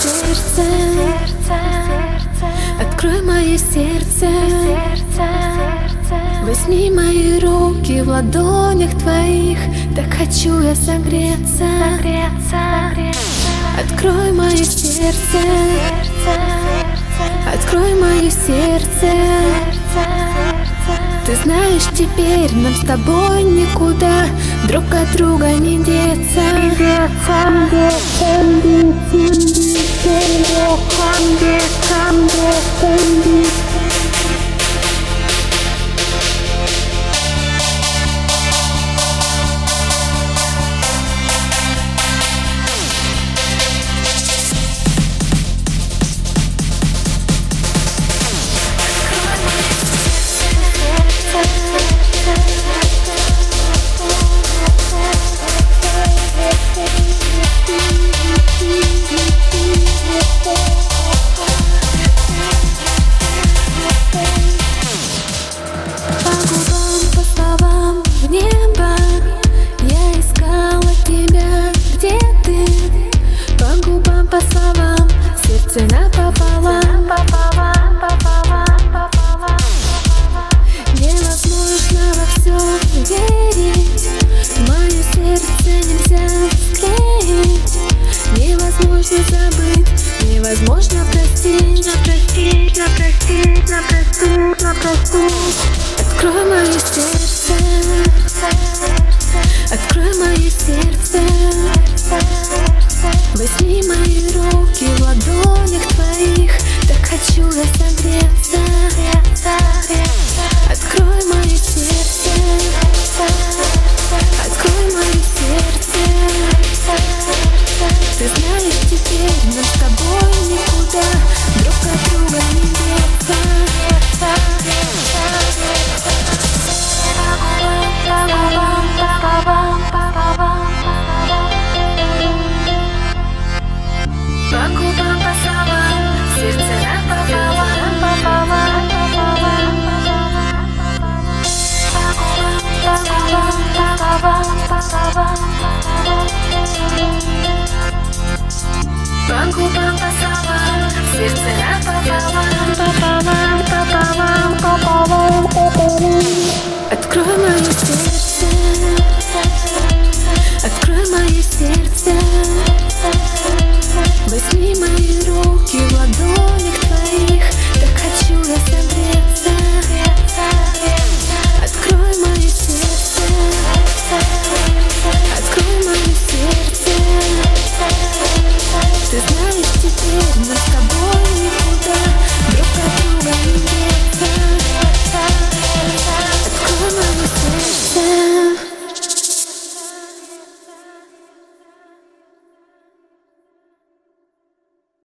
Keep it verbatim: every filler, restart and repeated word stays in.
сердце, открой мое сердце, возьми мои руки в ладонях твоих, так хочу я согреться. Открой мое сердце, открой мое сердце. Ты знаешь, теперь нам с тобой никуда друг от друга не деться. По словам, сердце напополам. Невозможно во все верить, мое сердце нельзя склеить. Невозможно забыть, невозможно простить. Напростить, напростить, напростить, напростить. Открой мое сердце, открой мое сердце. Возьми мои руки в ладонях твоих, так хочу я согреться. Открой мое сердце, открой мое сердце. Ты знаешь, теперь нам с тобой никуда друг от друга не деться. По губам, по словам, сердце напополам. По губам, по словам, по словам. По губам, по словам, сердце